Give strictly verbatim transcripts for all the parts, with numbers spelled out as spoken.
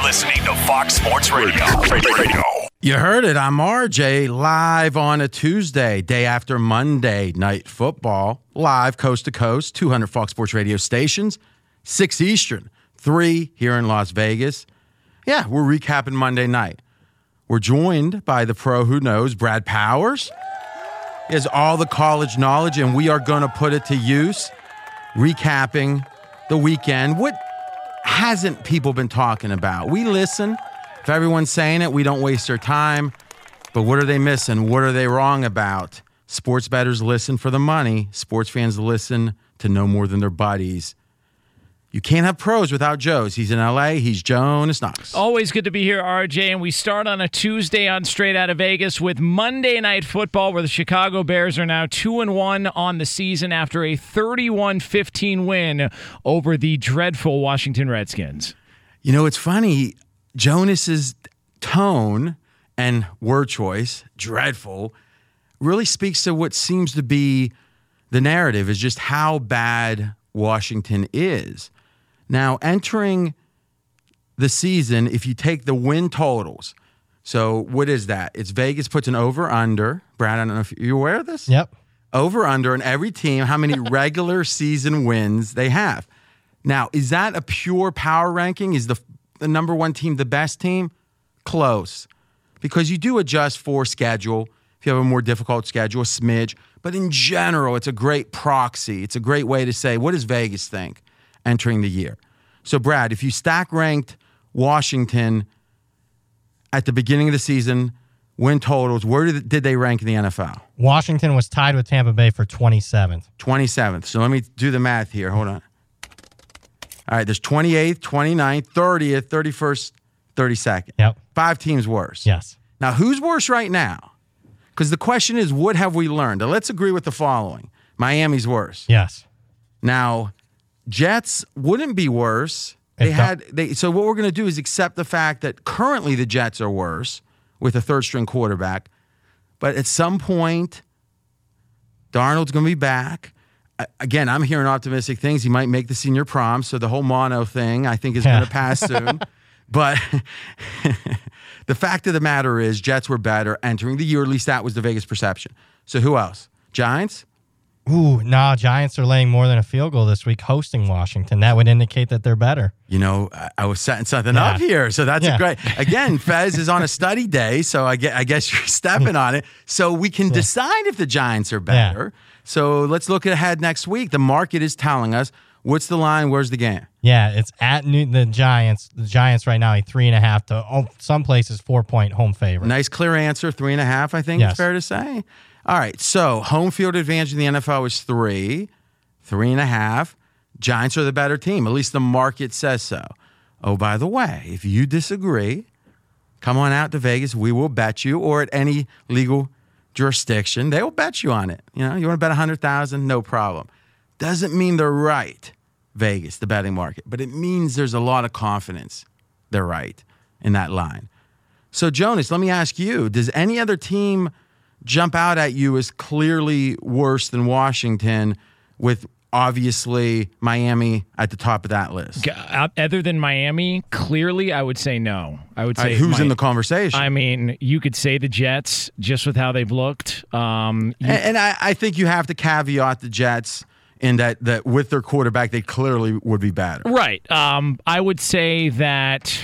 listening to Fox Sports Radio. Radio. You heard it. I'm R J, live on a Tuesday, day after Monday Night Football, live coast to coast, two hundred Fox Sports Radio stations, six Eastern, three here in Las Vegas. Yeah, we're recapping Monday night. We're joined by the pro who knows, Brad Powers. He has all the college knowledge, and we are going to put it to use, recapping the weekend. What hasn't people been talking about? We listen. If everyone's saying it, we don't waste our time. But what are they missing? What are they wrong about? Sports bettors listen for the money. Sports fans listen to no more than their buddies. You can't have pros without Joes. He's in L A. He's Jonas Knox. Always good to be here, R J. And we start on a Tuesday on Straight Outta Vegas with Monday Night Football, where the Chicago Bears are now two and one on the season after a thirty-one fifteen win over the dreadful Washington Redskins. You know, it's funny. Jonas's tone and word choice, dreadful, really speaks to what seems to be the narrative, is just how bad Washington is. Now, entering the season, if you take the win totals, so what is that? It's Vegas puts an over-under. Brad, I don't know if you're aware of this? Yep. Over-under in every team, how many regular season wins they have. Now, is that a pure power ranking? Is the, the number one team the best team? Close. Because you do adjust for schedule. If you have a more difficult schedule, a smidge. But in general, it's a great proxy. It's a great way to say, what does Vegas think entering the year? So, Brad, if you stack ranked Washington at the beginning of the season, win totals, where did, did they rank in the N F L? Washington was tied with Tampa Bay for twenty-seventh. twenty-seventh. So let me do the math here. Hold on. All right, there's twenty-eighth, twenty-ninth, thirtieth, thirty-first, thirty-second. Yep. Five teams worse. Yes. Now, who's worse right now? Because the question is, what have we learned? Now, let's agree with the following. Miami's worse. Yes. Now, Jets wouldn't be worse. They If had they. So what we're going to do is accept the fact that currently the Jets are worse with a third-string quarterback. But at some point, Darnold's going to be back. Again, I'm hearing optimistic things. He might make the senior prom, so the whole mono thing, I think, is Yeah. going to pass soon. But the fact of the matter is Jets were better entering the year. At least that was the Vegas perception. So who else? Giants? Ooh, nah, Giants are laying more than a field goal this week hosting Washington. That would indicate that they're better. You know, I, I was setting something Yeah. up here. So that's Yeah. a great. Again, Fez is on a study day, so I, get, I guess you're stepping on it. So we can decide if the Giants are better. Yeah. So let's look ahead next week. The market is telling us, what's the line? Where's the game? Yeah, it's at New, the Giants. The Giants right now a three and a half to oh, some places four point home favorite. Nice clear answer, three and a half, I think Yes. it's fair to say. All right, so home field advantage in the N F L is three, three and a half. Giants are the better team. At least the market says so. Oh, by the way, if you disagree, come on out to Vegas. We will bet you, or at any legal jurisdiction, they will bet you on it. You know, you want to bet one hundred thousand dollars? No problem. Doesn't mean they're right, Vegas, the betting market, but it means there's a lot of confidence they're right in that line. So, Jonas, let me ask you, does any other team jump out at you as clearly worse than Washington, with obviously Miami at the top of that list? G- Other than Miami, clearly I would say no. I would All say right, who's Mi- in the conversation? I mean, you could say the Jets just with how they've looked. Um, you- and and I, I think you have to caveat the Jets in that, that with their quarterback, they clearly would be better. right. Um, I would say that,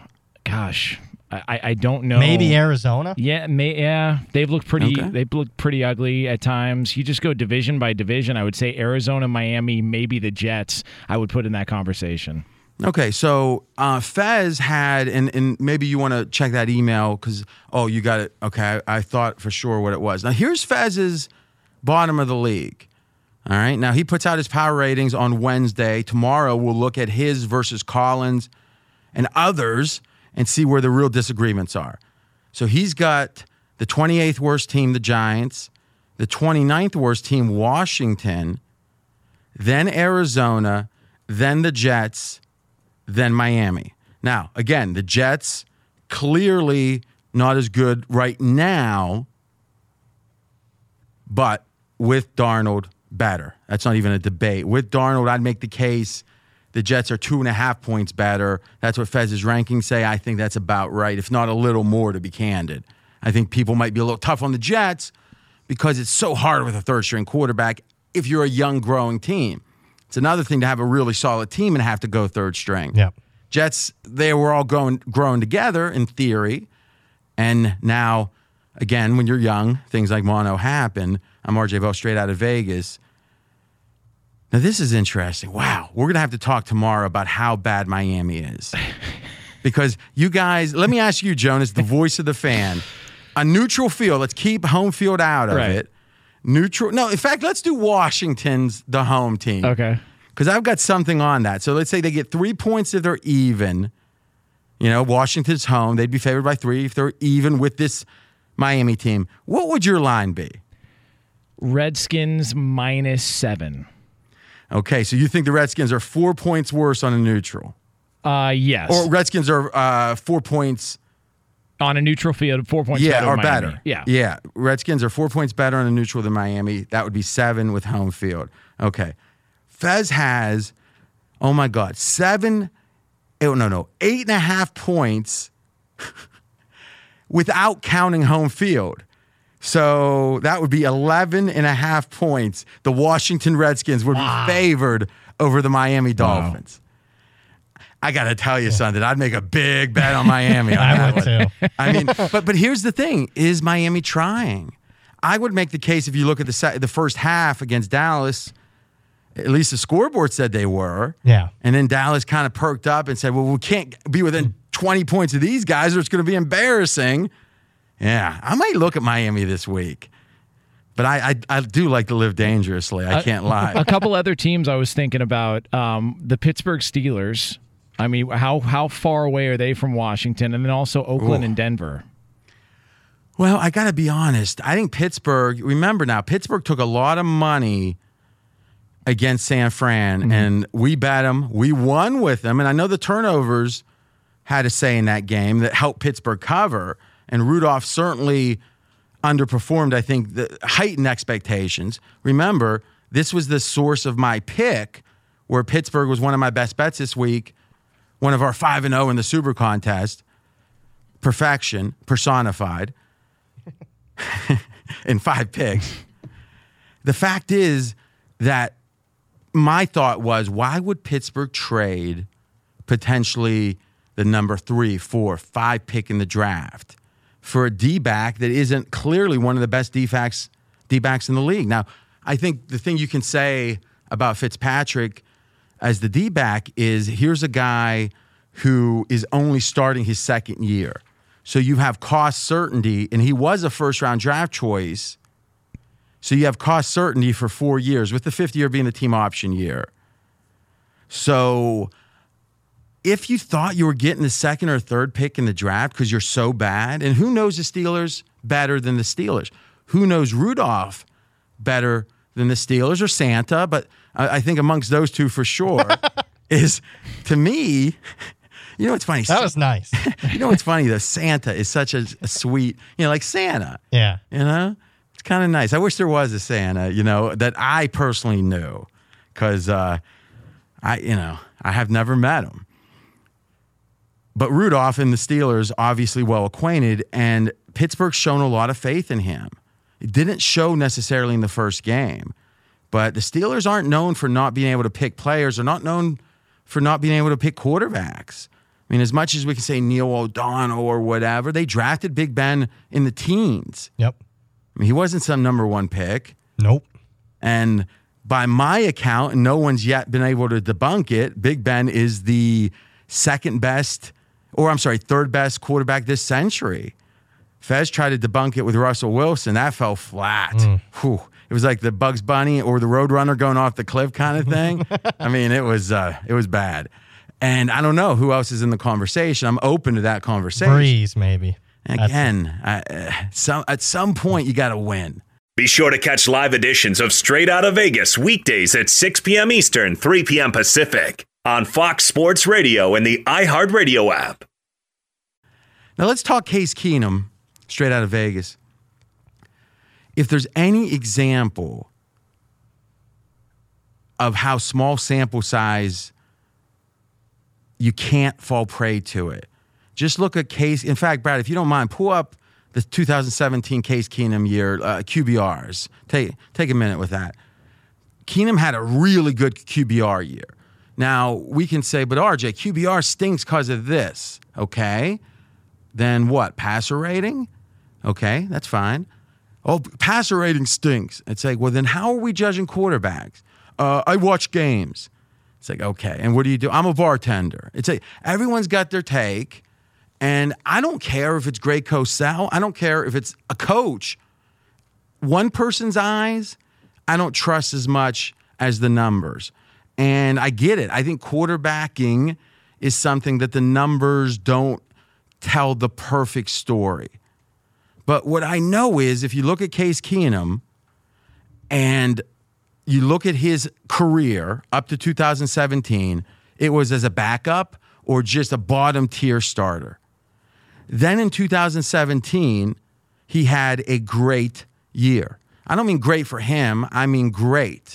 gosh, I, I don't know. Maybe Arizona. Yeah, may, yeah, they've looked pretty. Okay. They've looked pretty ugly at times. You just go division by division. I would say Arizona, Miami, maybe the Jets. I would put in that conversation. Okay, so uh, Fez had, and, and maybe you want to check that email because, oh, you got it. Okay, I, I thought for sure what it was. Now, here's Fez's bottom of the league. All right, now he puts out his power ratings on Wednesday. Tomorrow we'll look at his versus Collins and others and see where the real disagreements are. So he's got the twenty-eighth worst team, the Giants, the twenty-ninth worst team, Washington, then Arizona, then the Jets, then Miami. Now, again, the Jets clearly not as good right now, but with Darnold, better. That's not even a debate. With Darnold, I'd make the case The Jets are two and a half points better. That's what Fez's rankings say. I think that's about right, if not a little more, to be candid. I think people might be a little tough on the Jets because it's so hard with a third-string quarterback if you're a young, growing team. It's another thing to have a really solid team and have to go third string. Yep. Jets, they were all growing, growing together in theory. And now, again, when you're young, things like mono happen. I'm R J Bell, straight out of Vegas. Now, this is interesting. Wow. We're going to have to talk tomorrow about how bad Miami is. Because you guys, let me ask you, Jonas, the voice of the fan. A neutral field, let's keep home field out of Right. it. Neutral. No, in fact, let's do Washington's the home team. Okay. Because I've got something on that. So let's say they get three points if they're even. You know, Washington's home. They'd be favored by three if they're even with this Miami team. What would your line be? Redskins minus seven. Okay, so you think the Redskins are four points worse on a neutral? Uh, yes. Or Redskins are uh, four points... On a neutral field, four points Yeah, better or than Miami. better. Yeah. Yeah. Redskins are four points better on a neutral than Miami. That would be seven with home field. Okay. Fez has, oh my God, seven, oh no, no, eight and a half points without counting home field. So that would be eleven and a half points. The Washington Redskins would Wow. be favored over the Miami Wow. Dolphins. I got to tell you something. I'd make a big bet on Miami. On I that would one. too. I mean, but but here's the thing: is Miami trying? I would make the case if you look at the se- the first half against Dallas. At least the scoreboard said they were. Yeah. And then Dallas kind of perked up and said, "Well, we can't be within twenty points of these guys, or it's going to be embarrassing." Yeah, I might look at Miami this week, but I I, I do like to live dangerously. I can't lie. A couple other teams I was thinking about. Um, the Pittsburgh Steelers. I mean, how how far away are they from Washington? And then also Oakland Ooh. and Denver. Well, I got to be honest. I think Pittsburgh, remember now, Pittsburgh took a lot of money against San Fran, Mm-hmm. and we bet them. We won with them. And I know the turnovers had a say in that game that helped Pittsburgh cover. And Rudolph certainly underperformed, I think, the heightened expectations. Remember, this was the source of my pick, where Pittsburgh was one of my best bets this week, one of our five and oh in the Super Contest. Perfection personified in five picks. The fact is that my thought was, why would Pittsburgh trade potentially the number three, four, five pick in the draft for a D-back that isn't clearly one of the best D-backs, D-backs in the league? Now, I think the thing you can say about Fitzpatrick as the D-back is, here's a guy who is only starting his second year. So you have cost certainty, and he was a first-round draft choice. So you have cost certainty for four years, with the fifth year being the team option year. So if you thought you were getting the second or third pick in the draft because you're so bad, and who knows the Steelers better than the Steelers? Who knows Rudolph better than the Steelers or Santa? But I, I think amongst those two for sure is, to me, you know what's funny? That was nice. You know what's funny though? Santa is such a, a sweet, you know, like Santa. Yeah. You know, it's kind of nice. I wish there was a Santa, you know, that I personally knew, because uh, I, you know, I have never met him. But Rudolph and the Steelers obviously well acquainted, and Pittsburgh's shown a lot of faith in him. It didn't show necessarily in the first game, but the Steelers aren't known for not being able to pick players, or not known for not being able to pick quarterbacks. I mean, as much as we can say Neil O'Donnell or whatever, they drafted Big Ben in the teens. Yep. I mean, he wasn't some number one pick. Nope. And by my account, and no one's yet been able to debunk it, Big Ben is the second best, or I'm sorry, third best quarterback this century. Fez tried to debunk it with Russell Wilson. That fell flat. Mm. Whew. It was like the Bugs Bunny or the Roadrunner going off the cliff kind of thing. I mean, it was uh, it was bad. And I don't know who else is in the conversation. I'm open to that conversation. Breeze, maybe. Again, I, uh, some, at some point, you got to win. Be sure to catch live editions of Straight Outta Vegas weekdays at six p.m. Eastern, three p.m. Pacific on Fox Sports Radio and the iHeartRadio app. Now let's talk Case Keenum, Straight Outta Vegas. If there's any example of how small sample size you can't fall prey to it. Just look at Case. In fact, Brad, if you don't mind, pull up the two thousand seventeen Case Keenum year uh, Q B Rs. Take take a minute with that. Keenum had a really good Q B R year. Now, we can say, but R J, Q B R stinks because of this. Okay. Then what? Passer rating? Okay, that's fine. Oh, passer rating stinks. It's like, well, then how are we judging quarterbacks? Uh, I watch games. It's like, okay, and what do you do? I'm a bartender. It's like, everyone's got their take, and I don't care if it's Greg Cosell. I don't care if it's a coach. One person's eyes, I don't trust as much as the numbers. And I get it. I think quarterbacking is something that the numbers don't tell the perfect story. But what I know is if you look at Case Keenum and you look at his career up to two thousand seventeen, it was as a backup or just a bottom tier starter. Then in two thousand seventeen, he had a great year. I don't mean great for him. I mean great.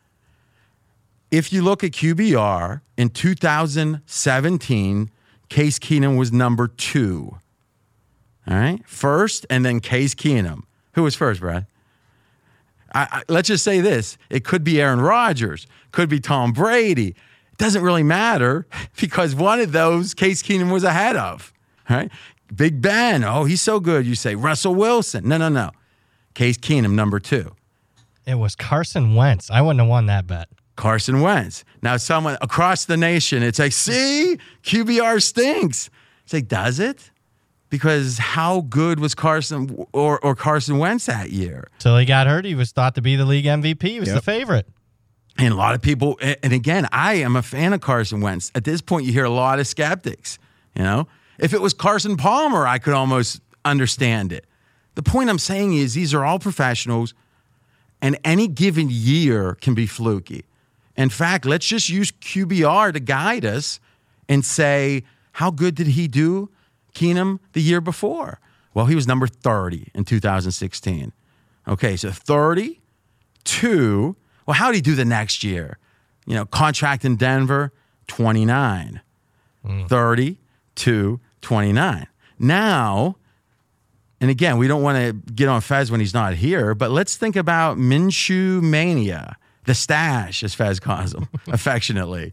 If you look at Q B R in two thousand seventeen, Case Keenum was number two. All right? First, and then Case Keenum. Who was first, Brad? I, I, let's just say this. It could be Aaron Rodgers. Could be Tom Brady. It doesn't really matter because one of those Case Keenum was ahead of. All right? Big Ben. Oh, he's so good. You say Russell Wilson. No, no, no. Case Keenum, number two. It was Carson Wentz. I wouldn't have won that bet. Carson Wentz. Now, someone across the nation, it's like, see, Q B R stinks. It's like, does it? Because how good was Carson or, or Carson Wentz that year? Till he got hurt, he was thought to be the league M V P. He was yep. the favorite. And a lot of people, and again, I am a fan of Carson Wentz. At this point, you hear a lot of skeptics. You know, if it was Carson Palmer, I could almost understand it. The point I'm saying is these are all professionals, and any given year can be fluky. In fact, let's just use Q B R to guide us and say, how good did he do, Keenum, the year before? Well, he was number thirty in two thousand sixteen. Okay, so thirty-two. Well, how did he do the next year? You know, contract in Denver, twenty-nine. Mm. thirty-two, twenty-nine. Now, and again, we don't want to get on Fez when he's not here, but let's think about Minshew Mania. The stash, as Fez calls him, affectionately.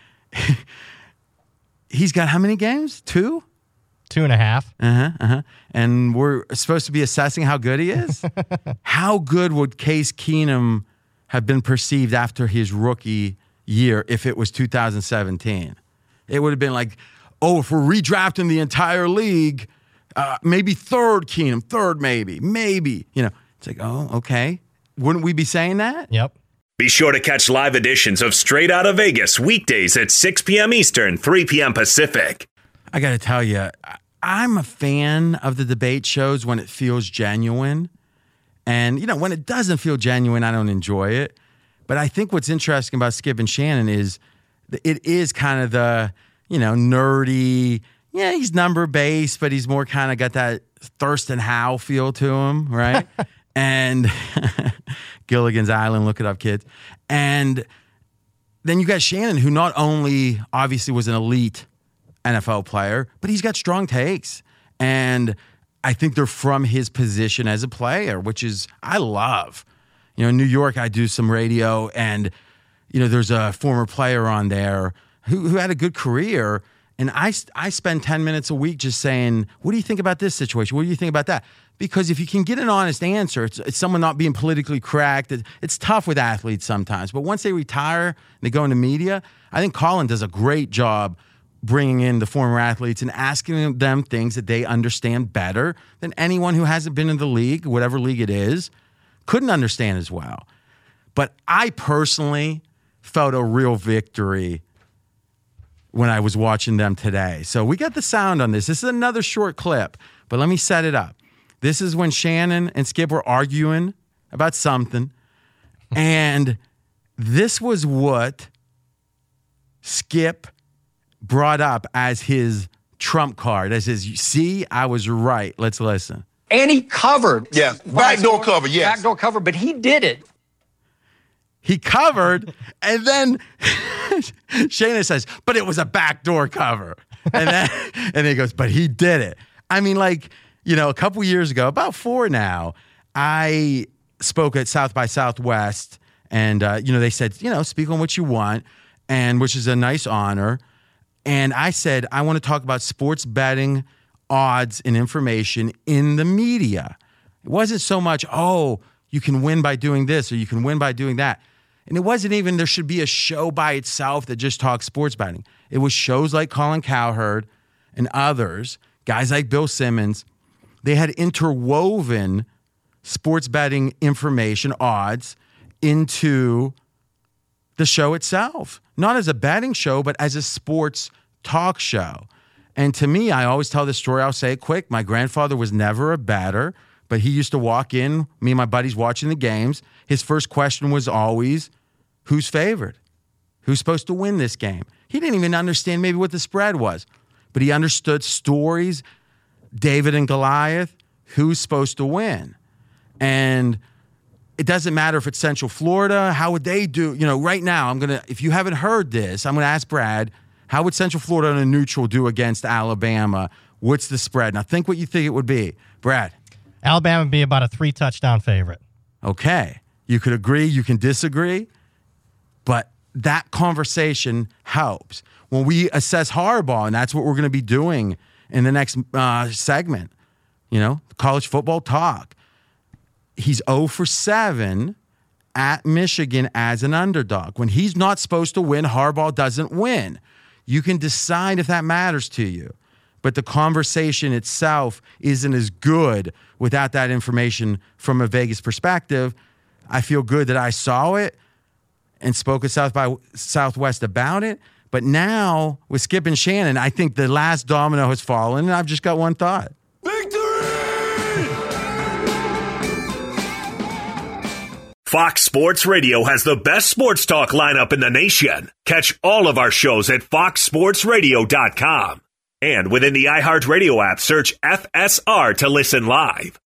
He's got how many games? Two? Two and a half. Uh-huh, uh-huh. And we're supposed to be assessing how good he is? How good would Case Keenum have been perceived after his rookie year if it was two thousand seventeen? It would have been like, oh, if we're redrafting the entire league, uh, maybe third Keenum, third maybe, maybe. You know, it's like, oh, okay. Wouldn't we be saying that? Yep. Be sure to catch live editions of Straight Outta Vegas weekdays at six p.m. Eastern, three p.m. Pacific. I got to tell you, I'm a fan of the debate shows when it feels genuine. And, you know, when it doesn't feel genuine, I don't enjoy it. But I think what's interesting about Skip and Shannon is it is kind of the, you know, nerdy, yeah, he's number-based, but he's more kind of got that Thurston Howell feel to him, right? And Gilligan's Island, look it up, kids. And then you got Shannon, who not only obviously was an elite N F L player, but he's got strong takes. And I think they're from his position as a player, which is, I love. You know, in New York, I do some radio, and, you know, there's a former player on there who, who had a good career. And I, I spend ten minutes a week just saying, what do you think about this situation? What do you think about that? Because if you can get an honest answer, it's, it's someone not being politically correct. It, it's tough with athletes sometimes. But once they retire and they go into media, I think Colin does a great job bringing in the former athletes and asking them things that they understand better than anyone who hasn't been in the league, whatever league it is, couldn't understand as well. But I personally felt a real victory when I was watching them today. So we got the sound on this. This is another short clip, but let me set it up. This is when Shannon and Skip were arguing about something, and this was what Skip brought up as his trump card, as his, see, I was right. Let's listen. And he covered. Yeah, backdoor cover, yes. Backdoor cover, but he did it. He covered, and then Shayna says, but it was a backdoor cover. And then and then he goes, but he did it. I mean, like, you know, a couple years ago, about four now, I spoke at South by Southwest, and, uh, you know, they said, you know, speak on what you want, and which is a nice honor. And I said, I want to talk about sports betting odds and information in the media. It wasn't so much, oh, you can win by doing this or you can win by doing that. And it wasn't even there should be a show by itself that just talks sports betting. It was shows like Colin Cowherd and others, guys like Bill Simmons. They had interwoven sports betting information, odds, into the show itself. Not as a betting show, but as a sports talk show. And to me, I always tell this story. I'll say it quick. My grandfather was never a bettor, but he used to walk in, me and my buddies watching the games. His first question was always, who's favored? Who's supposed to win this game? He didn't even understand maybe what the spread was, but he understood stories, David and Goliath, who's supposed to win. And it doesn't matter if it's Central Florida. How would they do? You know, right now, I'm going to, if you haven't heard this, I'm going to ask Brad, how would Central Florida on a neutral do against Alabama? What's the spread? Now, think what you think it would be. Brad. Alabama would be about a three-touchdown favorite. Okay. You could agree, you can disagree, but that conversation helps. When we assess Harbaugh, and that's what we're going to be doing in the next uh, segment, you know, college football talk, he's oh for seven at Michigan as an underdog. When he's not supposed to win, Harbaugh doesn't win. You can decide if that matters to you. But the conversation itself isn't as good without that information from a Vegas perspective. I feel good that I saw it and spoke at South by Southwest about it. But now with Skip and Shannon, I think the last domino has fallen, and I've just got one thought. Fox Sports Radio has the best sports talk lineup in the nation. Catch all of our shows at fox sports radio dot com. And within the iHeartRadio app, search F S R to listen live.